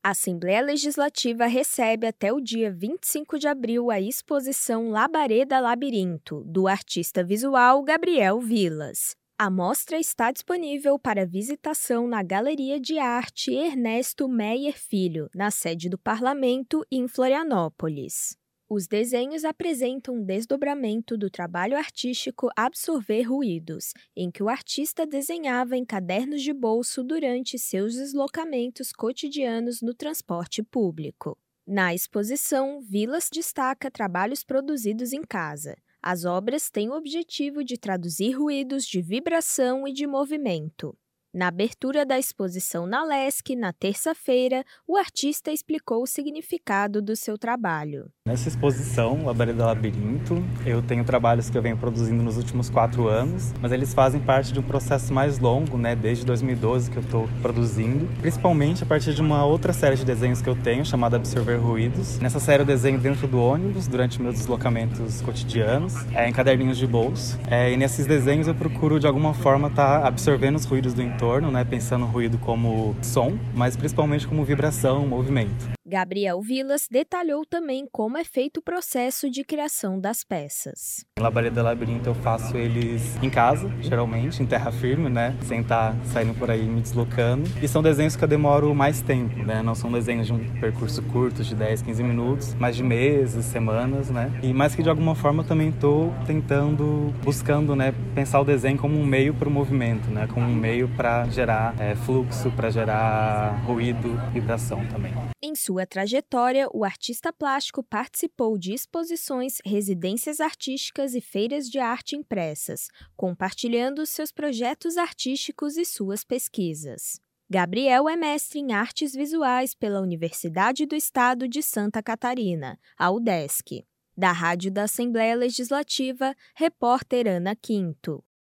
A Assembleia Legislativa recebe até o dia 25 de abril a exposição Labareda Labirinto, do artista visual Gabriel Vilas. A mostra está disponível para visitação na Galeria de Arte Ernesto Meyer Filho, na sede do Parlamento, em Florianópolis. Os desenhos apresentam um desdobramento do trabalho artístico Absorver Ruídos, em que o artista desenhava em cadernos de bolso durante seus deslocamentos cotidianos no transporte público. Na exposição, Vilas destaca trabalhos produzidos em casa. As obras têm o objetivo de traduzir ruídos de vibração e de movimento. Na abertura da exposição na Lesc, na terça-feira, o artista explicou o significado do seu trabalho. Nessa exposição, Labareda Labirinto, eu tenho trabalhos que eu venho produzindo nos últimos 4 anos, mas eles fazem parte de um processo mais longo, desde 2012 que eu estou produzindo, principalmente a partir de uma outra série de desenhos que eu tenho, chamada Absorver Ruídos. Nessa série eu desenho dentro do ônibus, durante meus deslocamentos cotidianos, em caderninhos de bolso, e nesses desenhos eu procuro de alguma forma estar absorvendo os ruídos do entorno, pensando no ruído como som, mas principalmente como vibração, movimento. Gabriel Vilas detalhou também como é feito o processo de criação das peças. Em Labareda Labirinto eu faço eles em casa, geralmente, em terra firme, sem estar saindo por aí me deslocando. E são desenhos que eu demoro mais tempo, Não são desenhos de um percurso curto, de 10, 15 minutos, mas de meses, semanas, E mais que de alguma forma eu também estou buscando, pensar o desenho como um meio para o movimento, como um meio para gerar fluxo, para gerar ruído, vibração também. Em sua trajetória, o artista plástico participou de exposições, residências artísticas e feiras de arte impressas, compartilhando seus projetos artísticos e suas pesquisas. Gabriel é mestre em artes visuais pela Universidade do Estado de Santa Catarina, a UDESC. Da Rádio da Assembleia Legislativa, repórter Ana Quinto.